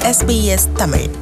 SBS Tamil.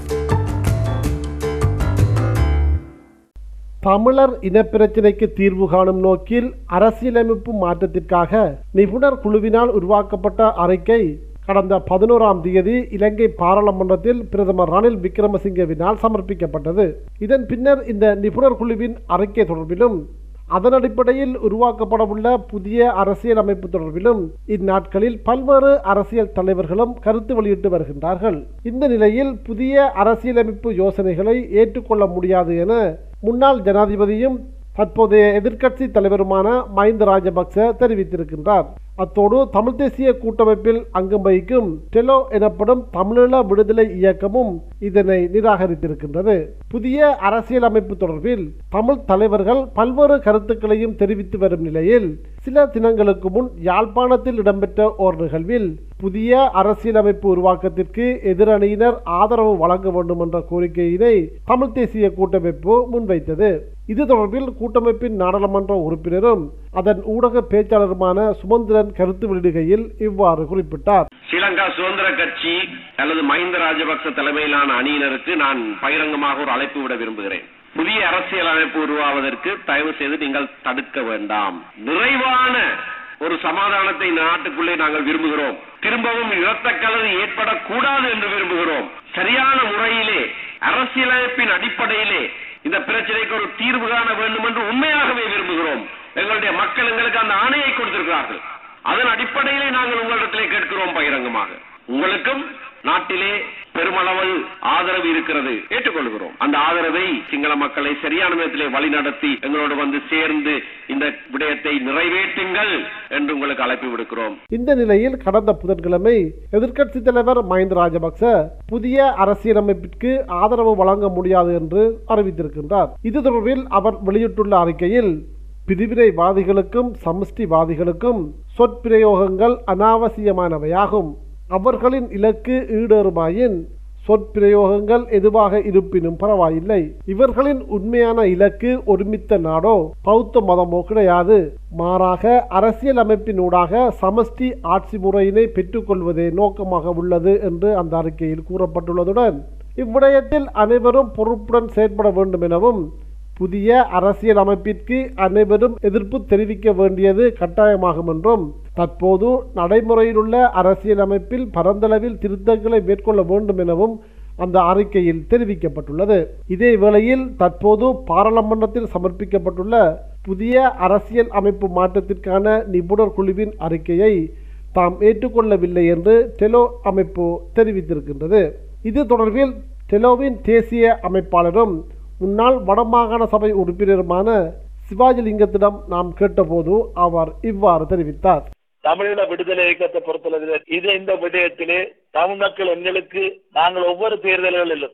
தமிழர் இனப்பிரச்சினைக்கு தீர்வு காணும் நோக்கில் அரசியலமைப்பு மாற்றத்திற்காக நிபுணர் குழுவினால் உருவாக்கப்பட்ட அறிக்கை கடந்த 11ஆம் தேதி இலங்கை பாராளுமன்றத்தில் பிரதமர் ரணில் விக்ரமசிங்கவினால் சமர்ப்பிக்கப்பட்டது. இதன் பின்னர் இந்த நிபுணர் குழுவின் அறிக்கை தொடர்பிலும் அதன் அடிப்படையில் உருவாக்கப்படவுள்ள புதிய அரசியல் அமைப்பு தொடர்பிலும் இந்நாட்களில் பல்வேறு அரசியல் தலைவர்களும் கருத்து வெளியிட்டு வருகின்றார்கள். இந்த நிலையில் புதிய அரசியலமைப்பு யோசனைகளை ஏற்றுக்கொள்ள முடியாது என முன்னாள் ஜனாதிபதியும் தற்போதைய எதிர்க்கட்சி தலைவருமான மஹிந்த ராஜபக்ச தெரிவித்திருக்கின்றார். அத்தோடு தமிழ் தேசிய கூட்டமைப்பில் அங்கம் வகிக்கும் டெலோ எனப்படும் தமிழீழ விடுதலை இயக்கமும் இதனை நிராகரித்திருக்கின்றது. புதிய அரசியலமைப்பு தொடர்பில் தமிழ் தலைவர்கள் பல்வேறு கருத்துக்களையும் தெரிவித்து வரும் நிலையில் சில தினங்களுக்கு முன் யாழ்ப்பாணத்தில் இடம்பெற்ற ஓர் நிகழ்வில் புதிய அரசியலமைப்பு உருவாக்கத்திற்கு எதிரணியினர் ஆதரவு வழங்க வேண்டும் என்ற கோரிக்கையினை தமிழ் தேசிய கூட்டமைப்பு முன்வைத்தது. இது தொடர்பில் கூட்டமைப்பின் நாடாளுமன்ற உறுப்பினரும் அதன் ஊடக பேச்சாளருமான சுமந்திரன் கருத்து வெளியிடுகையில் இவ்வாறு குறிப்பிட்டார். ஸ்ரீலங்கா சுதந்திர கட்சி அல்லது மஹிந்த ராஜபக்ச தலைமையிலான அணியினருக்கு நான் பகிரங்கமாக ஒரு அழைப்பு விட விரும்புகிறேன். புதிய அரசியல் அமைப்பு உருவாவதற்கு தயவு செய்து நீங்கள் தடுக்க வேண்டாம். நிறைவான ஒரு சமாதானத்தை நாட்டுக்குள்ளே நாங்கள் விரும்புகிறோம். திரும்பவும் இரத்தக்கலரி ஏற்படக்கூடாது என்று விரும்புகிறோம். சரியான முறையிலே அரசியலமைப்பின் அடிப்படையிலே இந்த பிரச்சனைக்கு ஒரு தீர்வு காண வேண்டும் என்று உண்மையாகவே விரும்புகிறோம். எங்களுடைய மக்கள் எங்களுக்கு அந்த ஆணையை கொடுத்திருக்கிறார்கள். அதன் அடிப்படையிலே நாங்கள் உங்களிடத்திலே கேட்கிறோம் பகிரங்கமாக. உங்களுக்கும் நாட்டிலே பெருமளவில் ஆதரவு இருக்கிறது, ஏற்றுக்கொள்கிறோம். அந்த ஆதரவை சிங்கள மக்களை சரியான விதத்திலே வழிநடத்தி எங்களோடு வந்து சேர்ந்து இந்த விடயத்தை நிறைவேற்றுங்கள் என்று உங்களுக்கு அழைப்பு விடுக்கிறோம். இந்த நிலையில் கடந்த புதன்கிழமை எதிர்க்கட்சி தலைவர் மஹிந்த ராஜபக்ச புதிய அரசியலமைப்பிற்கு ஆதரவு வழங்க முடியாது என்று அறிவித்திருக்கின்றார். இது தொடர்பில் அவர் வெளியிட்டுள்ள அறிக்கையில் பிரிவினைவாதிகளுக்கும் சமஷ்டிவாதிகளுக்கும் சொற்பிரயோகங்கள் அனாவசியமானவையாகும். அவர்களின் இலக்கு ஈடேறுமாயின் சொற்பிரயோகங்கள் எதுவாக இருப்பினும் பரவாயில்லை. இவர்களின் உண்மையான இலக்கு ஒருமித்த நாடோ பௌத்த மதமோ கிடையாது. மாறாக அரசியல் அமைப்பினூடாக சமஷ்டி ஆட்சி முறையினை பெற்றுக்கொள்வதே நோக்கமாக உள்ளது என்று அந்த அறிக்கையில் கூறப்பட்டுள்ளதுடன் இவ்விடயத்தில் அனைவரும் பொறுப்புடன் செயற்பட வேண்டும் எனவும் புதிய அரசியல் அமைப்பிற்கு அனைவரும் எதிர்ப்பு தெரிவிக்க வேண்டியது கட்டாயமாகும் என்றும் தற்போது நடைமுறையில் உள்ள அரசியல் அமைப்பில் பரந்தளவில் திருத்தங்களை மேற்கொள்ள வேண்டும் எனவும் அந்த அறிக்கையில் தெரிவிக்கப்பட்டுள்ளது. இதே வேளையில் தற்போது பாராளுமன்றத்தில் சமர்ப்பிக்கப்பட்டுள்ள புதிய அரசியல் அமைப்பு மாற்றத்திற்கான நிபுணர் குழுவின் அறிக்கையை தாம் ஏற்றுக்கொள்ளவில்லை என்று டெலோ அமைப்பு தெரிவித்திருக்கின்றது. இது தொடர்பில் டெலோவின் தேசிய அமைப்பாளரும் முன்னாள் வடமாகாண சபை உறுப்பினருமான சிவாஜிலிங்கத்திடம் நாம் கேட்டபோது அவர் இவ்வாறு தெரிவித்தார். தமிழீழ விடுதலை இயக்கத்தை பொறுத்தளவில் இந்த விடயத்திலே தமிழ் மக்கள் எங்களுக்கு நாங்கள் ஒவ்வொரு தேர்தல்களிலும்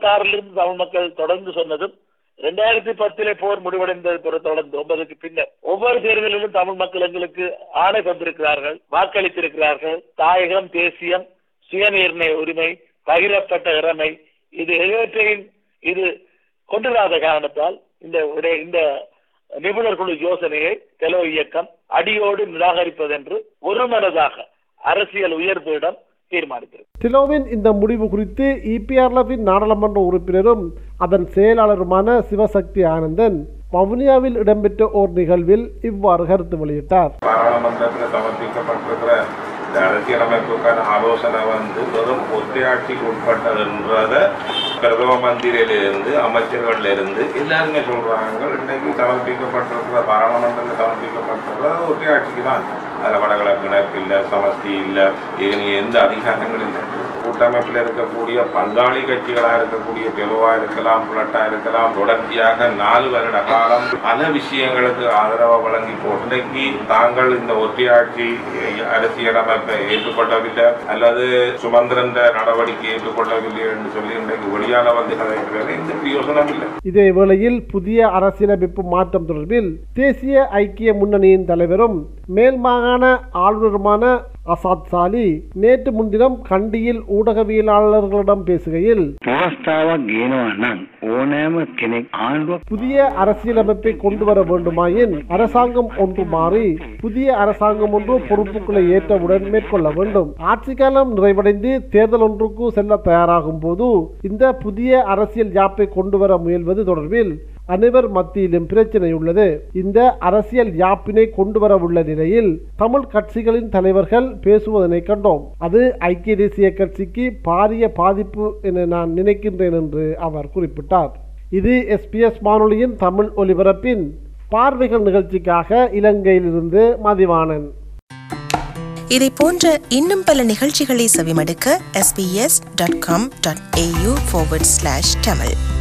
56 தமிழ் மக்கள் தொடர்ந்து சொன்னதும் 2010 போர் முடிவடைந்தது தொடர்ந்து 9க்கு பின்னர் ஒவ்வொரு தேர்தலிலும் தமிழ் மக்கள் எங்களுக்கு ஆணை தந்திருக்கிறார்கள், வாக்களித்திருக்கிறார்கள். தாயகம், தேசியம், சுயநிர்ணய உரிமை, பகிரப்பட்ட இறைமை இது எவற்றையும் இது கொண்டிராத காரணத்தால் இந்த நிபுணர் குழு யோசனையை டெலோ இயக்கம் அடியோடு நிராகரிப்பதென்று ஒருமனதாக அரசியல் உயர்பீடம் தீர்மானித்தது. டெலோவின் இந்த முடிவு குறித்து இபிஆர்எல்எஃப்பின் நாடாளுமன்ற உறுப்பினரும் அதன் செயலாளருமான சிவசக்தி ஆனந்தன் வவுனியாவில் இடம்பெற்ற ஓர் நிகழ்வில் இவ்வாறு கருத்து வெளியிட்டார். பாராளுமன்றத்தில் சமர்ப்பிக்கப்பட்டிருக்கிற அரசியலமைப்புக்கான ஆலோசனை வெறும் ஒற்றையாட்சிக்கு உட்பட்டதுன்றத பிரதம மந்திரியிலிருந்து அமைச்சர்கள் இருந்து எல்லாருமே சொல்றாங்க. இன்னைக்கு சமர்ப்பிக்கப்பட்டிருக்கிற பாராளுமன்றத்தில் சமர்ப்பிக்கப்பட்டிருக்கிற ஒற்றையாட்சிக்கு தான். அதில் வடகிழக்கு இல்லை, சமஷ்டி இல்லை, எந்த அதிகாரங்கள் இல்லை. கூட்டமைப்பில் இருக்கக்கூடிய பங்காளி கட்சிகளாக இருக்கக்கூடிய டெலோவா இருக்கலாம், புலட்டா இருக்கலாம், தொடர்ச்சியாக 4 வருட காலம் பல விஷயங்களுக்கு ஆதரவு வழங்கி இன்றைக்கு தாங்கள் இந்த ஒற்றையாட்சி அரசியலமைப்பை ஏற்றுக்கொள்ளவில்லை அல்லது சுமந்திரன் நடவடிக்கை ஏற்றுக்கொள்ளவில்லை என்று சொல்லி இன்றைக்கு வெளியான வந்து கதைக்கிறது. இந்த பிரயோசனம் இல்லை. இதே வேளையில் புதிய அரசியலமைப்பு மாற்றம் தொடர்பில் தேசிய ஐக்கிய முன்னணியின் தலைவரும் மேல் மாகாண ஆளுநருமான அசாத் சாலி நேற்று முன்தினம் கண்டியில் ஊடகவியலாளர்களிடம் பேசுகையில் புதிய அரசியலமைப்பை கொண்டு வர வேண்டுமாயின் அரசாங்கம் ஒன்று மாறி புதிய அரசாங்கம் ஒன்று பொறுப்புகளை ஏற்றவுடன் மேற்கொள்ள வேண்டும். ஆட்சி காலம் நிறைவடைந்து தேர்தல் ஒன்றுக்கு செல்ல தயாராகும் போது இந்த புதிய அரசியல் யாப்பை கொண்டு வர முயல்வது தொடர்பில் அனைவர் மத்தியிலும் பிரச்சனை உள்ளது. இந்த அரசியல் யாப்பினை கொண்டு வரவுள்ள நிலையில் தமிழ் கட்சிகளின் தலைவர்கள் பேசுவதனை கண்டோம். அது ஐக்கிய தேசிய கட்சிக்கு பாரிய பாதிப்பு என நான் நினைக்கின்றேன் என்று அவர் குறிப்பிட்டார். இது SBS வானொலியின் தமிழ் ஒலிபரப்பின் பார்வைகள் நிகழ்ச்சிக்காக இலங்கையிலிருந்து மதிவாணன். இதை போன்ற இன்னும் பல நிகழ்ச்சிகளை செவிமடுக்க sbs.com.au/tamil